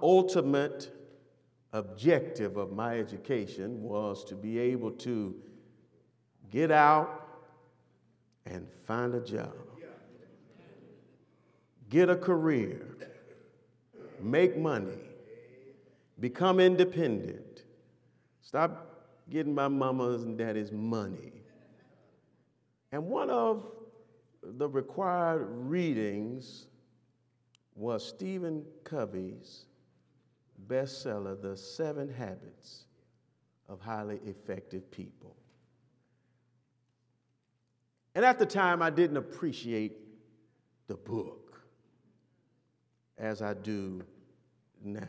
ultimate objective of my education was to be able to get out and find a job, get a career, make money, become independent, stop getting my mama's and daddy's money. And one of the required readings was Stephen Covey's bestseller, The 7 Habits of Highly Effective People. And at the time, I didn't appreciate the book as I do now.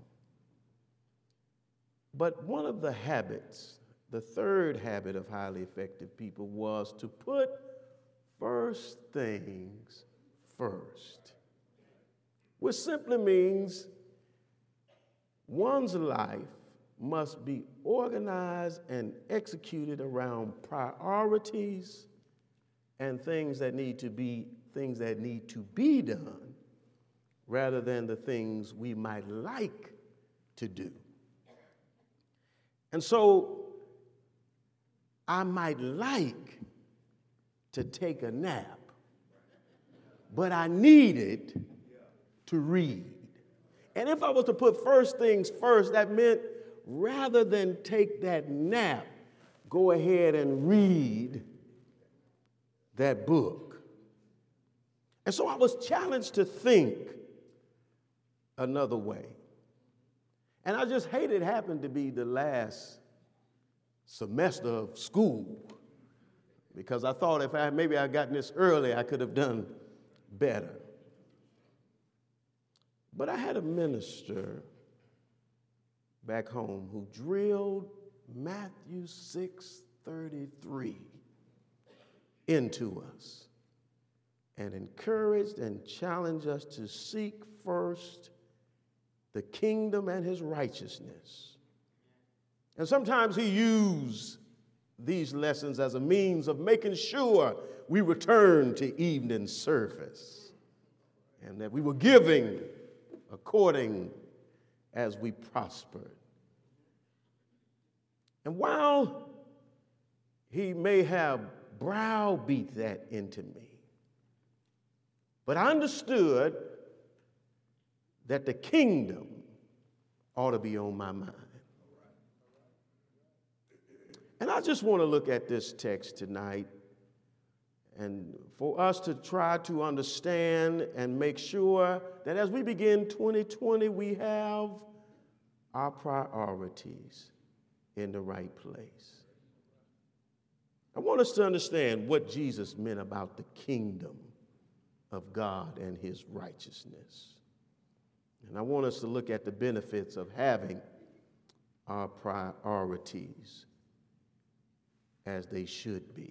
But one of the habits, the third habit of highly effective people, was to put first things first, which simply means one's life must be organized and executed around priorities and things that need to be done rather than the things we might like to do. And so I might like to take a nap, but I needed to read. And if I was to put first things first, that meant rather than take that nap, go ahead and read that book. And so I was challenged to think another way. And I just hate it happened to be the last semester of school, because I thought if maybe I gotten this early, I could have done better. But I had a minister back home who drilled Matthew 6:33 into us and encouraged and challenged us to seek first the kingdom and his righteousness. And sometimes he used these lessons as a means of making sure we returned to evening service and that we were giving according as we prospered. And while he may have browbeat that into me, but I understood that the kingdom ought to be on my mind. And I just want to look at this text tonight and for us to try to understand and make sure that as we begin 2020, we have our priorities in the right place. I want us to understand what Jesus meant about the kingdom of God and his righteousness. And I want us to look at the benefits of having our priorities as they should be.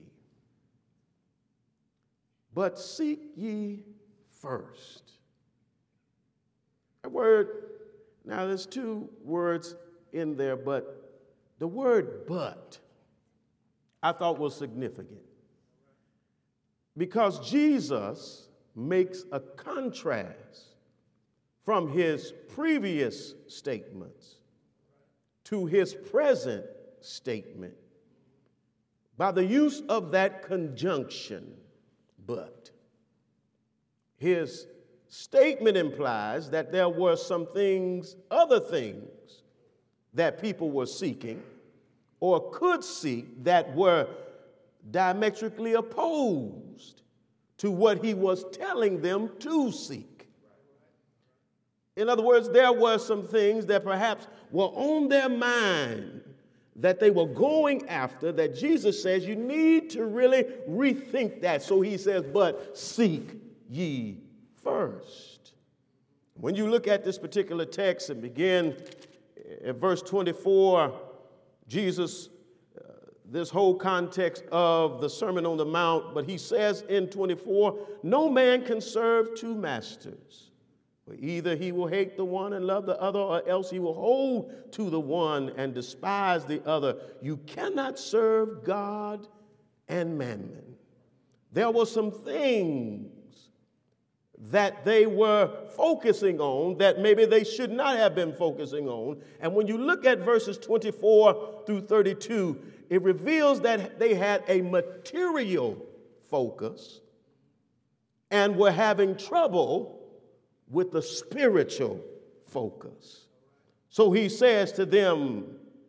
But seek ye first. That word, now there's two words in there, but the word but I thought was significant because Jesus makes a contrast from his previous statements to his present statement by the use of that conjunction, but. His statement implies that there were some things, other things, that people were seeking or could seek that were diametrically opposed to what he was telling them to seek. In other words, there were some things that perhaps were on their mind that they were going after that Jesus says you need to really rethink that. So he says, but seek ye first. When you look at this particular text and begin at verse 24, Jesus, this whole context of the Sermon on the Mount, but he says in 24, no man can serve two masters. For either he will hate the one and love the other, or else he will hold to the one and despise the other. You cannot serve God and mammon. There were some things that they were focusing on that maybe they should not have been focusing on. And when you look at verses 24 through 32, it reveals that they had a material focus and were having trouble with the spiritual focus. So he says to them,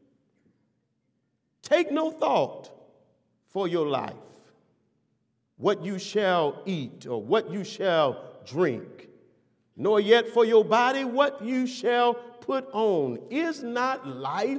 take no thought for your life, what you shall eat or what you shall drink, nor yet for your body what you shall put on. Is not life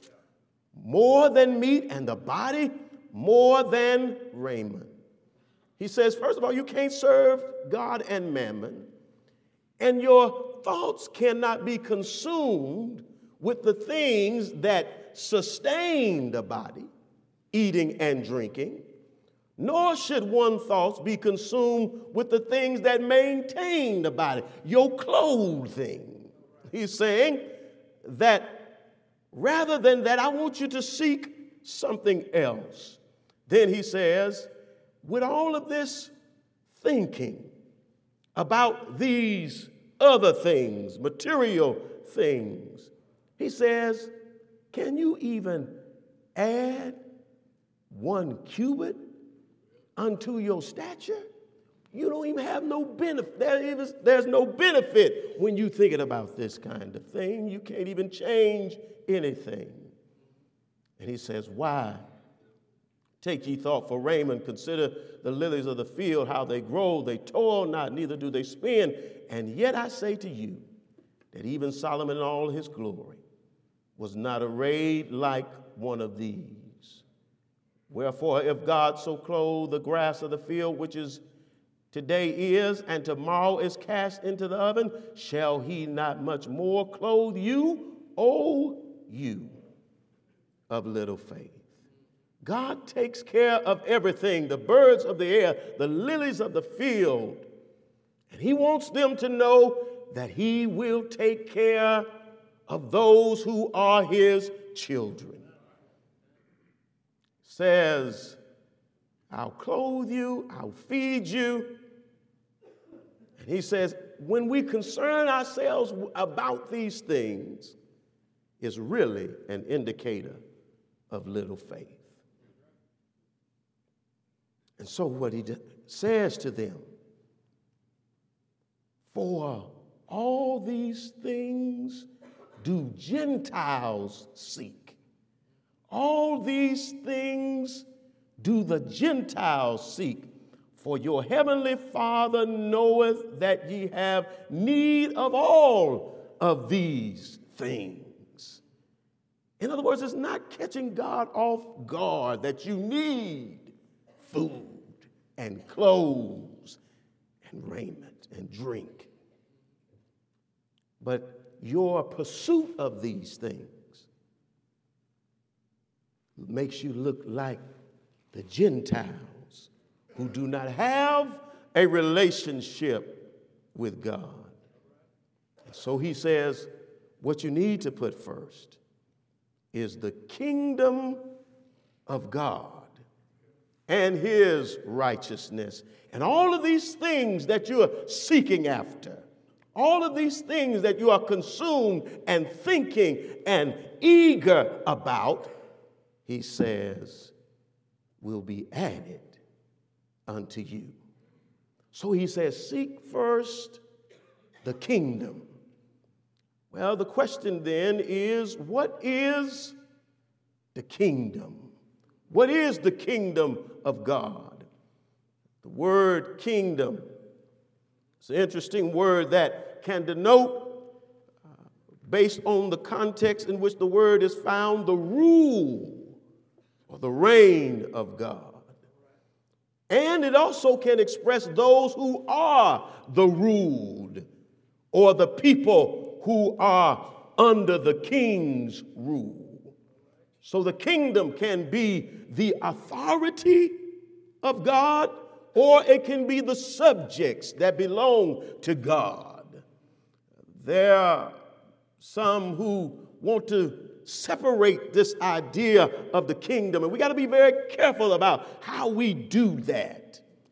more than meat and the body more than raiment? He says, first of all, you can't serve God and mammon, and your thoughts cannot be consumed with the things that sustain the body, eating and drinking, nor should one's thoughts be consumed with the things that maintain the body, your clothing. He's saying that rather than that, I want you to seek something else. Then he says, with all of this thinking about these other things, material things, he says, can you even add 1 cubit unto your stature? You don't even have no benefit. There's no benefit when you're thinking about this kind of thing. You can't even change anything. And he says, why? Take ye thought for raiment. Consider the lilies of the field, how they grow. They toil not, neither do they spin. And yet I say to you that even Solomon in all his glory was not arrayed like one of these. Wherefore, if God so clothe the grass of the field, which is today is, and tomorrow is cast into the oven, shall he not much more clothe you, O you of little faith? God takes care of everything, the birds of the air, the lilies of the field. And he wants them to know that he will take care of those who are his children. Says, I'll clothe you, I'll feed you. And he says, when we concern ourselves about these things, is really an indicator of little faith. And so what he says to them, for all these things do Gentiles seek. All these things do the Gentiles seek. For your heavenly Father knoweth that ye have need of all of these things. In other words, it's not catching God off guard that you need food and clothes and raiment and drink. But your pursuit of these things makes you look like the Gentiles who do not have a relationship with God. And so he says, what you need to put first is the kingdom of God and his righteousness. And all of these things that you are seeking after, all of these things that you are consumed and thinking and eager about, he says, will be added unto you. So he says, seek first the kingdom. Well, the question then is, what is the kingdom? What is the kingdom of God? The word kingdom, it's an interesting word that can denote, based on the context in which the word is found, the rule or the reign of God. And it also can express those who are the ruled or the people who are under the king's rule. So the kingdom can be the authority of God, or it can be the subjects that belong to God. There are some who want to separate this idea of the kingdom, and we got to be very careful about how we do that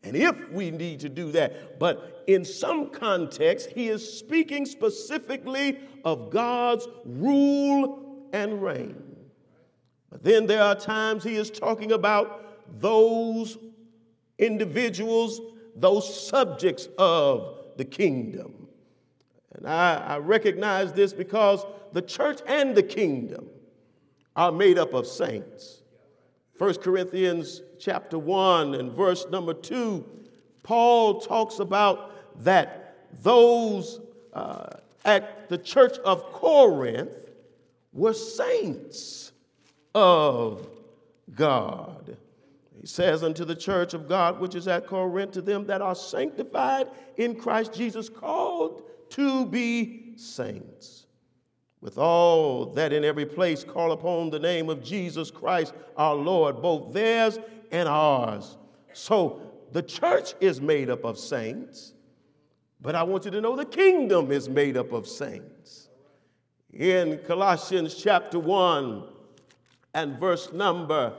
and if we need to do that. But in some context, he is speaking specifically of God's rule and reign. But then there are times he is talking about those individuals, those subjects of the kingdom. And I recognize this because the church and the kingdom are made up of saints. 1 Corinthians chapter 1 and verse number 2, Paul talks about that those at the church of Corinth were saints of God. He says unto the church of God which is at Corinth, to them that are sanctified in Christ Jesus, called to be saints, with all that in every place call upon the name of Jesus Christ our Lord, both theirs and ours. So the church is made up of saints, but I want you to know the kingdom is made up of saints. In Colossians chapter 1 and verse number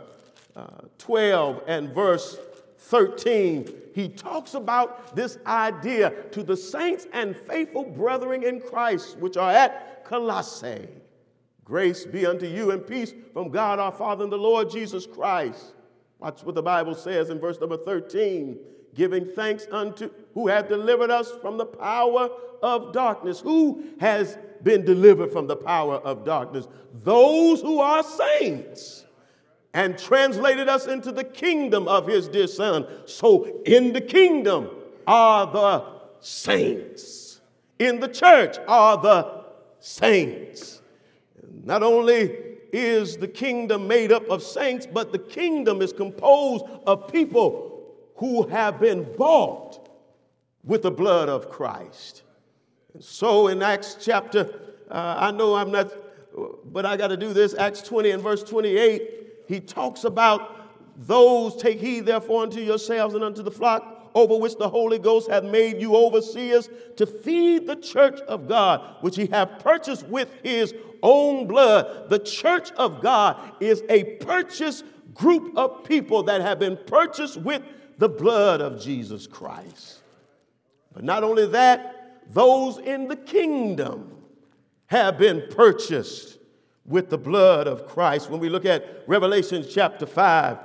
12 and verse 13, he talks about this idea to the saints and faithful brethren in Christ which are at Colossae. Grace be unto you and peace from God our Father and the Lord Jesus Christ. Watch what the Bible says in verse number 13. Giving thanks unto who hath delivered us from the power of darkness. Who has been delivered from the power of darkness? Those who are saints, and translated us into the kingdom of his dear Son. So in the kingdom are the saints. In the church are the saints. Not only is the kingdom made up of saints, but the kingdom is composed of people who have been bought with the blood of Christ. And so in Acts chapter, I know I'm not, but I got to do this, Acts 20 and verse 28, he talks about those, take heed therefore unto yourselves and unto the flock over which the Holy Ghost hath made you overseers, to feed the church of God, which he hath purchased with his own blood. The church of God is a purchased group of people that have been purchased with the blood of Jesus Christ. But not only that, those in the kingdom have been purchased with the blood of Christ. When we look at Revelation chapter 5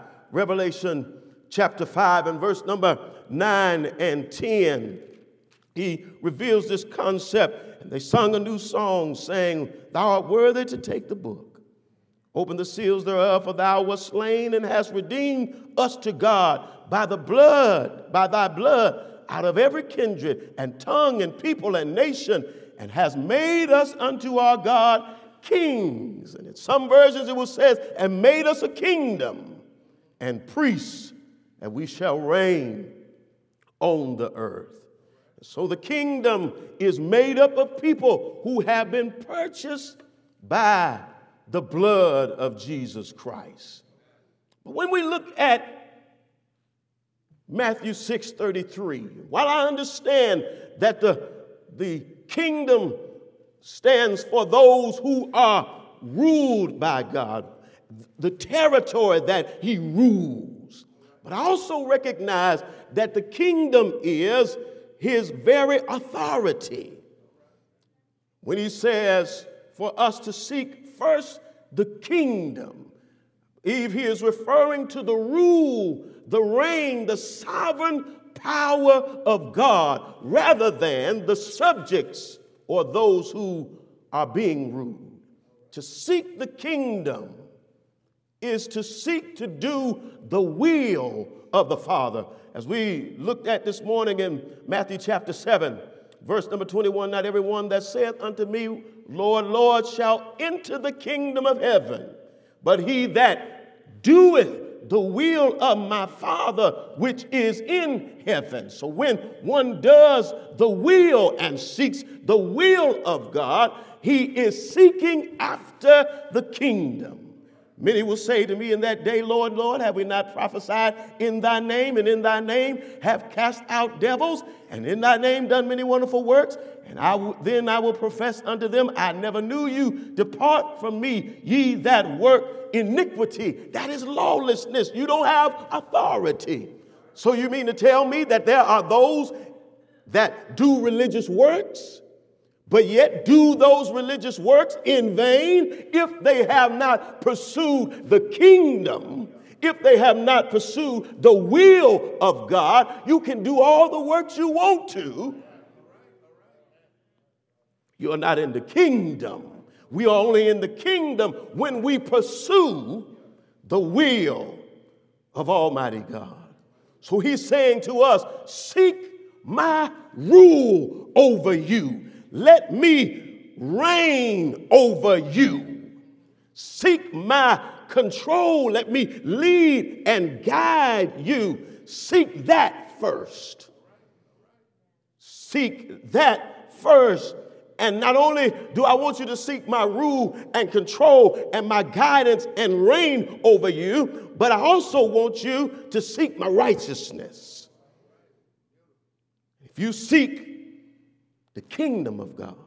and verse number 9 and 10, he reveals this concept. And they sung a new song saying, thou art worthy to take the book, open the seals thereof, for thou wast slain and hast redeemed us to God by thy blood, out of every kindred and tongue and people and nation, and has made us unto our God kings. And in some versions it will say, and made us a kingdom and priests, and we shall reign on the earth. So the kingdom is made up of people who have been purchased by the blood of Jesus Christ. But when we look at Matthew 6:33, while I understand that the kingdom stands for those who are ruled by God, the territory that he rules, but I also recognize that the kingdom is his very authority. When he says for us to seek first the kingdom, he is referring to the rule, the reign, the sovereign power of God, rather than the subjects or those who are being ruled. To seek the kingdom is to seek to do the will of the Father. As we looked at this morning in Matthew chapter 7, verse number 21, not everyone that saith unto me, Lord, Lord, shall enter the kingdom of heaven, but he that doeth the will of my Father which is in heaven. So when one does the will and seeks the will of God, he is seeking after the kingdom. Many will say to me in that day, Lord, Lord, have we not prophesied in thy name, and in thy name have cast out devils, and in thy name done many wonderful works? And then I will profess unto them, I never knew you. Depart from me, ye that work iniquity. That is lawlessness. You don't have authority. So you mean to tell me that there are those that do religious works, but yet do those religious works in vain if they have not pursued the kingdom, if they have not pursued the will of God? You can do all the works you want to. You're not in the kingdom. We are only in the kingdom when we pursue the will of Almighty God. So he's saying to us, seek my rule over you. Let me reign over you. Seek my control. Let me lead and guide you. Seek that first. Seek that first. And not only do I want you to seek my rule and control and my guidance and reign over you, but I also want you to seek my righteousness. If you seek the kingdom of God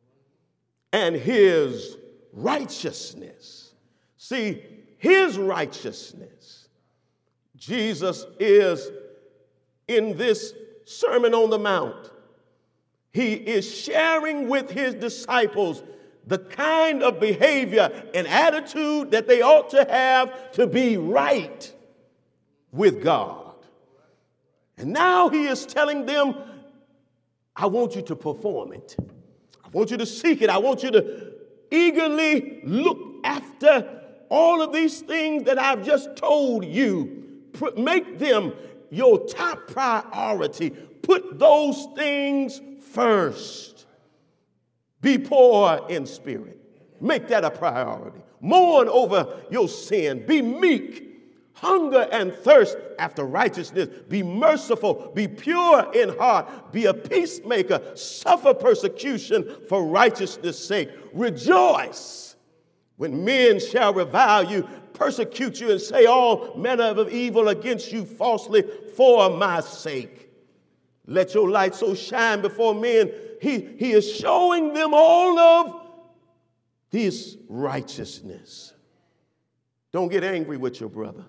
and his righteousness, see, his righteousness, Jesus is in this Sermon on the Mount. He is sharing with his disciples the kind of behavior and attitude that they ought to have to be right with God. And now he is telling them, I want you to perform it. I want you to seek it. I want you to eagerly look after all of these things that I've just told you. Make them your top priority. Put those things first. Be poor in spirit. Make that a priority. Mourn over your sin. Be meek. Hunger and thirst after righteousness. Be merciful. Be pure in heart. Be a peacemaker. Suffer persecution for righteousness' sake. Rejoice when men shall revile you, persecute you, and say all manner of evil against you falsely for my sake. Let your light so shine before men. He is showing them all of this righteousness. Don't get angry with your brother.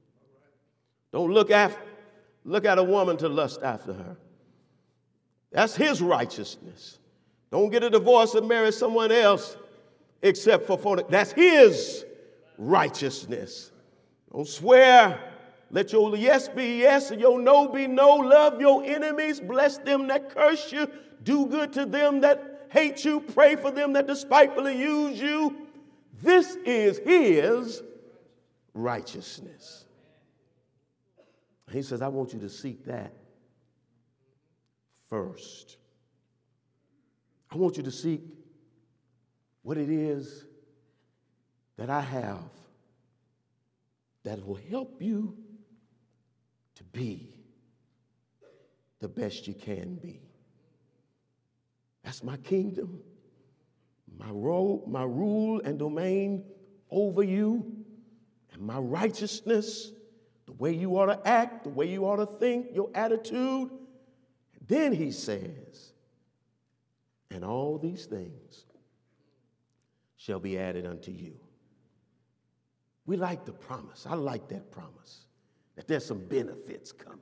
Don't look at a woman to lust after her. That's his righteousness. Don't get a divorce and marry someone else except for fornication. That's his righteousness. Don't swear. Let your yes be yes and your no be no. Love your enemies. Bless them that curse you. Do good to them that hate you. Pray for them that despitefully use you. This is his righteousness. He says, I want you to seek that first. I want you to seek what it is that I have that will help you to be the best you can be. That's my kingdom, my rule and domain over you, and my righteousness, the way you ought to act, the way you ought to think, your attitude. And then he says, and all these things shall be added unto you. We like the promise. I like that promise, that there's some benefits coming.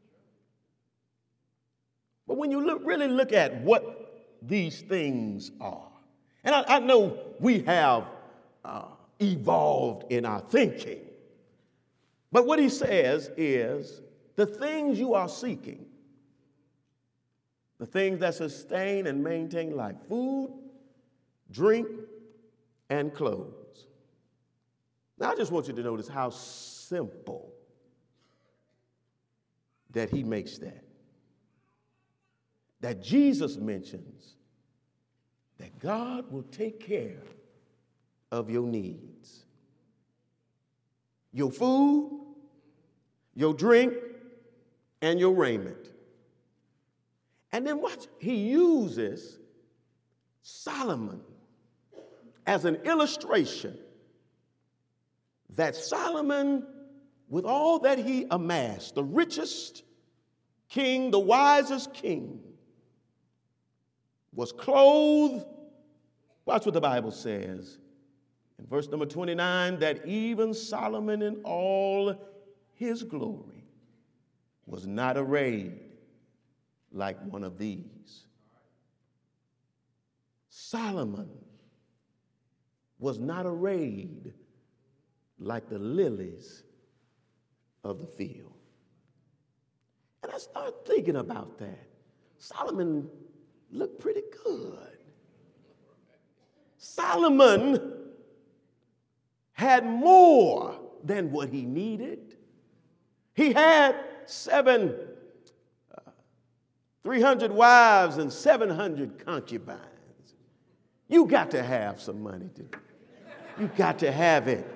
But when you really look at what these things are, and I know we have evolved in our thinking, but what he says is the things you are seeking, the things that sustain and maintain life, food, drink, and clothes. Now, I just want you to notice how simple that he makes that. That Jesus mentions that God will take care of your needs. Your food, your drink, and your raiment. And then watch, he uses Solomon as an illustration that Solomon, with all that he amassed, the richest king, the wisest king, was clothed. Watch what the Bible says in verse number 29, that even Solomon in all his glory was not arrayed like one of these. Solomon was not arrayed like the lilies of the field. And I started thinking about that. Solomon looked pretty good. Solomon had more than what he needed. He had 300 wives and 700 concubines. You got to have some money, dude. You got to have it.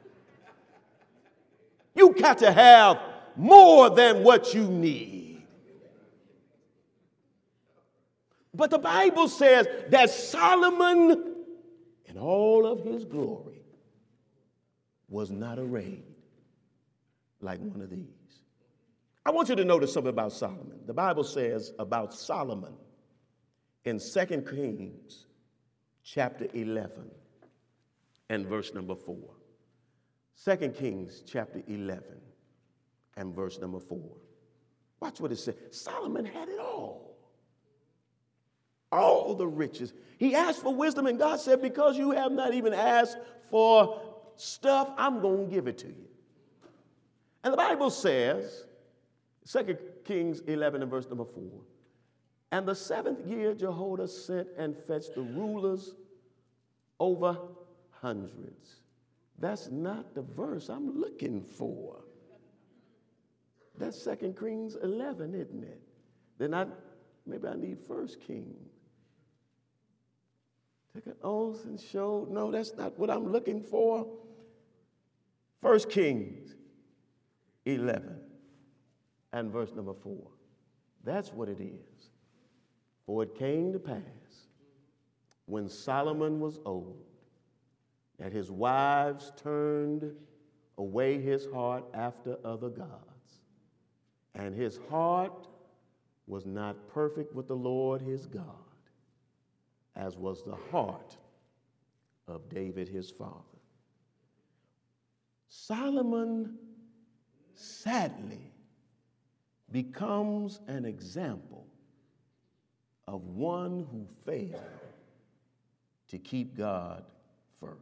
You got to have more than what you need. But the Bible says that Solomon, in all of his glory, was not arrayed like one of these. I want you to notice something about Solomon. The Bible says about Solomon in 2 Kings chapter 11 and verse number 4. 2 Kings chapter 11 and verse number 4. Watch what it says. Solomon had it all. All the riches. He asked for wisdom, and God said, because you have not even asked for stuff, I'm going to give it to you. And the Bible says, 2 Kings 11 and verse number 4, and the 7th year Jehoiada sent and fetched the rulers over hundreds. That's not the verse I'm looking for. That's 2 Kings 11, isn't it? Then maybe I need 1 Kings. Take an oath and show. No, that's not what I'm looking for. 1 Kings 11 and verse number 4. That's what it is. For it came to pass when Solomon was old that his wives turned away his heart after other gods, and his heart was not perfect with the Lord his God, as was the heart of David his father. Solomon sadly becomes an example of one who failed to keep God first.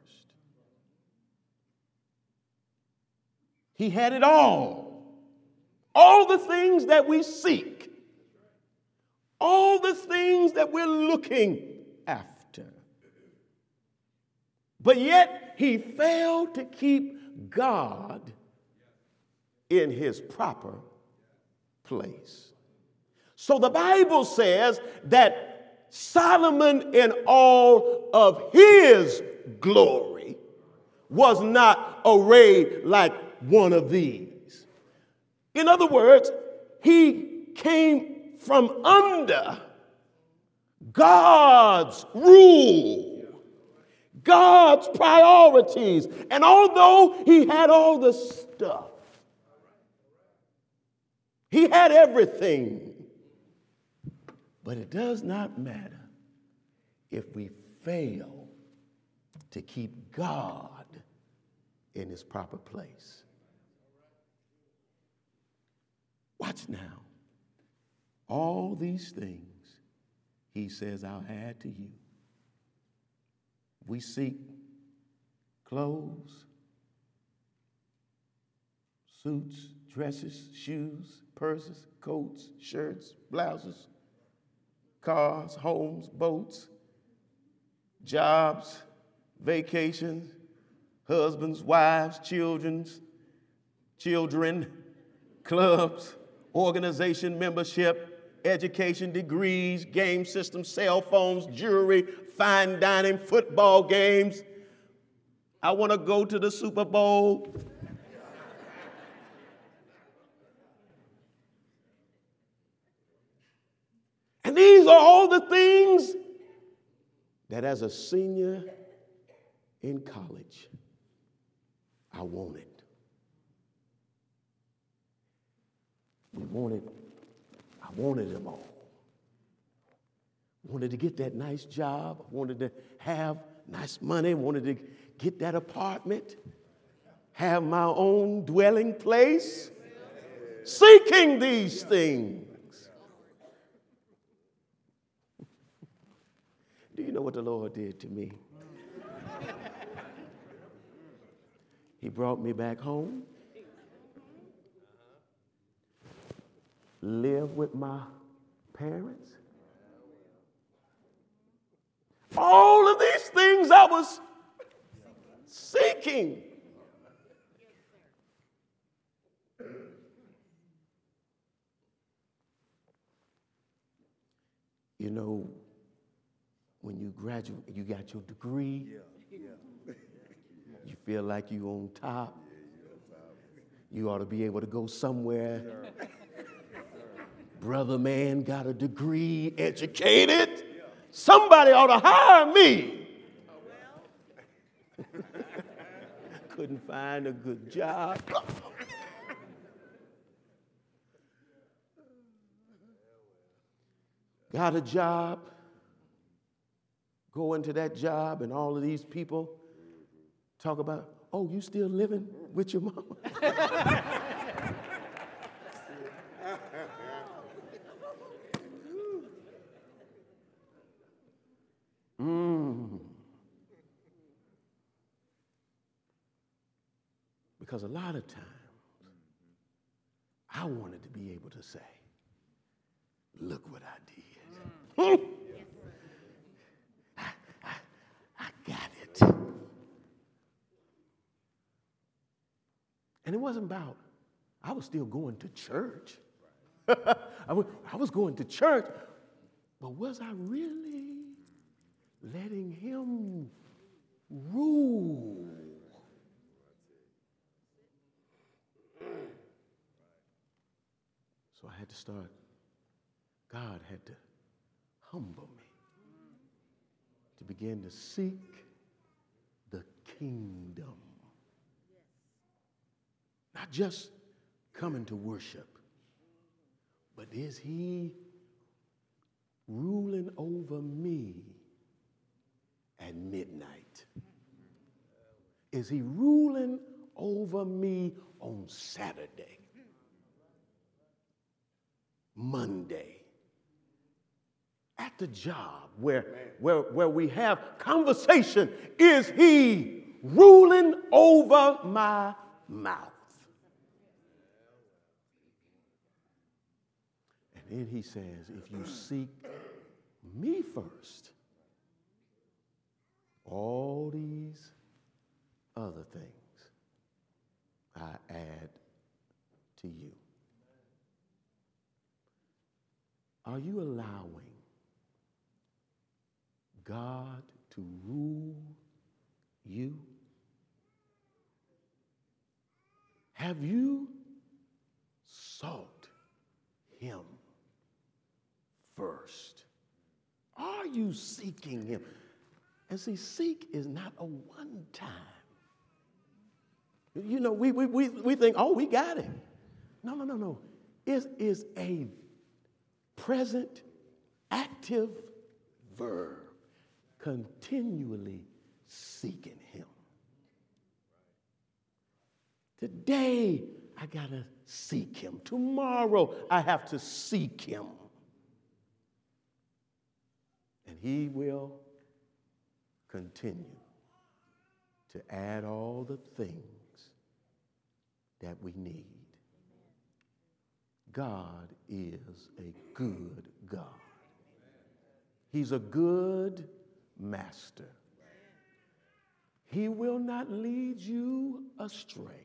He had it all the things that we seek, all the things that we're looking after. But yet he failed to keep God in his proper place. So the Bible says that Solomon, in all of his glory, was not arrayed like one of these. In other words, he came from under God's rule, God's priorities. And although he had all the stuff, he had everything, but it does not matter if we fail to keep God in his proper place. Watch now. All these things, he says, I'll add to you. We seek clothes, suits, dresses, shoes, purses, coats, shirts, blouses, cars, homes, boats, jobs, vacations, husbands, wives, children, clubs, organization membership, education, degrees, game systems, cell phones, jewelry, fine dining, football games. I want to go to the Super Bowl. And these are all the things that as a senior in college, I wanted. I wanted them all. I wanted to get that nice job. I wanted to have nice money. I wanted to get that apartment, have my own dwelling place, seeking these things. Do you know what the Lord did to me? He brought me back home, lived with my parents. All of these things I was seeking. You know, when you graduate, you got your degree. You feel like you on top. You ought to be able to go somewhere. Brother man got a degree, educated. Somebody ought to hire me. Couldn't find a good job. Got a job. Go into that job, and all of these people talk about, oh, you still living with your mama? Because a lot of times, I wanted to be able to say, look what I did. I got it. And it wasn't about, I was still going to church. I was going to church, but was I really letting him rule? So I had to start, God had to humble me to begin to seek the kingdom. Not just coming to worship, but is he ruling over me at midnight? Is he ruling over me on Saturday, Monday, at the job where we have conversation? Is he ruling over my mouth? And then he says, if you seek me first, all these other things I add to you. Are you allowing God to rule you? Have you sought him first? Are you seeking him? And see, seek is not a one time. You know, we think, oh, we got it. No. It is a present active verb, continually seeking him. Today, I got to seek him. Tomorrow, I have to seek him. And he will continue to add all the things that we need. God is a good God. He's a good master. He will not lead you astray.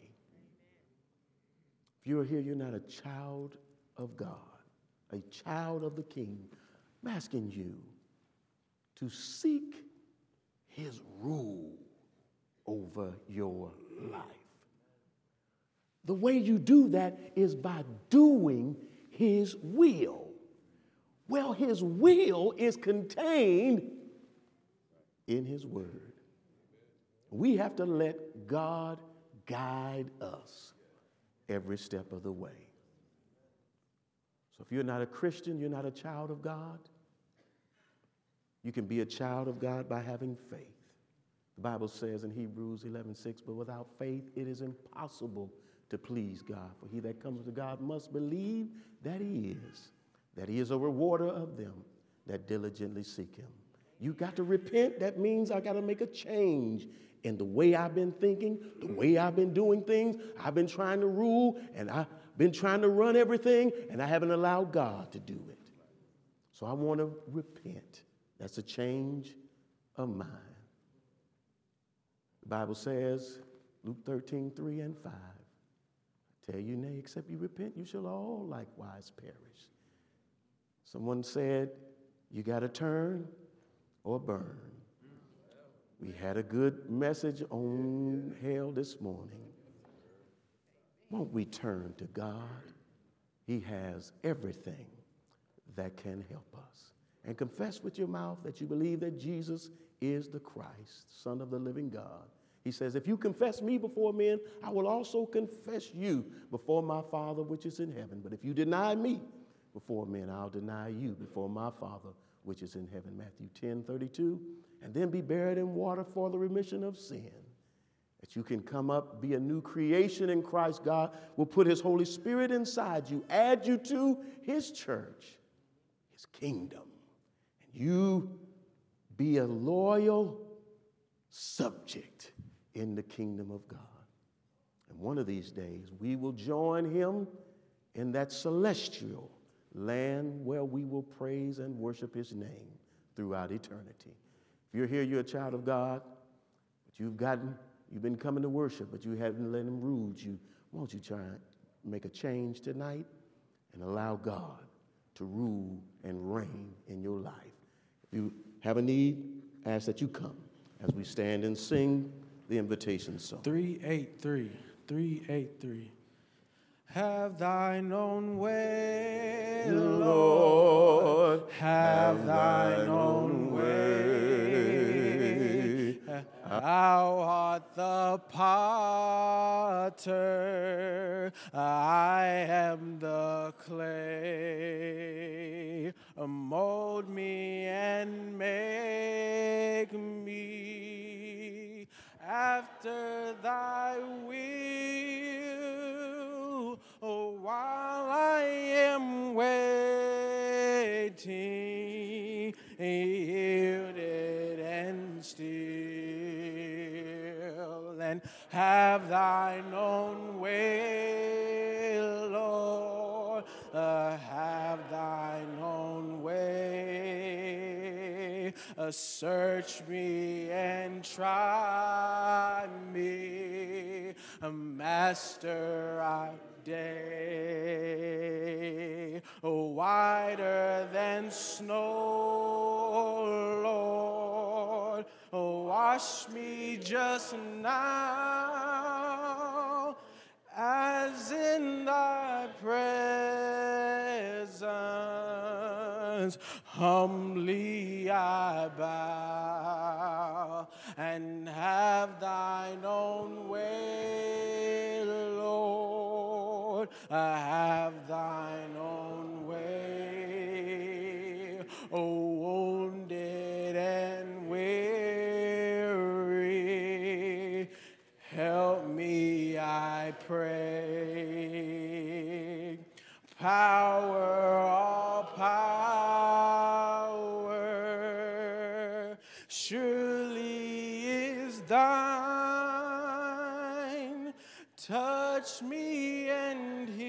If you're here, you're not a child of God, a child of the King. I'm asking you to seek his rule over your life. The way you do that is by doing his will. Well, his will is contained in his word. We have to let God guide us every step of the way. So if you're not a Christian, you're not a child of God. You can be a child of God by having faith. The Bible says in Hebrews 11:6, but without faith it is impossible to please God. For he that comes to God must believe that he is a rewarder of them that diligently seek him. You got to repent. That means I got to make a change in the way I've been thinking, the way I've been doing things. I've been trying to rule, and I've been trying to run everything, and I haven't allowed God to do it. So I want to repent. That's a change of mind. The Bible says, Luke 13:3-5, I tell you, nay, except you repent, you shall all likewise perish. Someone said, you got to turn or burn. We had a good message on hell this morning. Won't we turn to God? He has everything that can help us. And confess with your mouth that you believe that Jesus is the Christ, Son of the living God. He says, if you confess me before men, I will also confess you before my Father which is in heaven. But if you deny me before men, I'll deny you before my Father which is in heaven. Matthew 10:32. And then be buried in water for the remission of sin. That you can come up, be a new creation in Christ. God will put his Holy Spirit inside you, add you to his church, his kingdom. And you be a loyal subject in the kingdom of God. And one of these days, we will join him in that celestial land where we will praise and worship his name throughout eternity. If you're here, you're a child of God, but you've been coming to worship, but you haven't let him rule you. Won't you try and make a change tonight and allow God to rule and reign in your life? If you have a need, I ask that you come as we stand and sing the invitation song. 383. Have thine own way, Lord. Have thine own way. Thou art the potter, I am the clay. Mold me and make me after thy will. Oh, while I am waiting, yielded and still, and have thine own way, Lord, have thine own way. Search me and try me, Master, I day, whiter than snow, Lord, wash me just now, as in thy presence humbly I bow, and have thine own way, Lord, have thine own way. Oh, wounded and weary, help me, I pray. Power, all power, surely is thine. Touch me,